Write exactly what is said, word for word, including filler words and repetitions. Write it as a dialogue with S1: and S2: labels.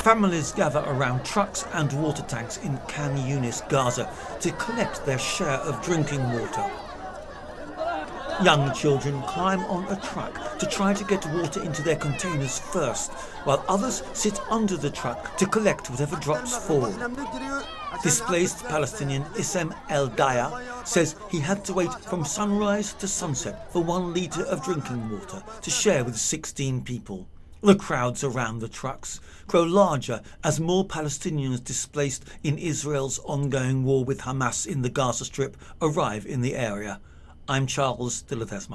S1: Families gather around trucks and water tanks in Khan Yunis, Gaza, to collect their share of drinking water. Young children climb on a truck to try to get water into their containers first, while others sit under the truck to collect whatever drops fall. Displaced Palestinian Issam El Daya says he had to wait from sunrise to sunset for one litre of drinking water to share with sixteen people. The crowds around the trucks grow larger as more Palestinians displaced in Israel's ongoing war with Hamas in the Gaza Strip arrive in the area. I'm Charles de Ledesma.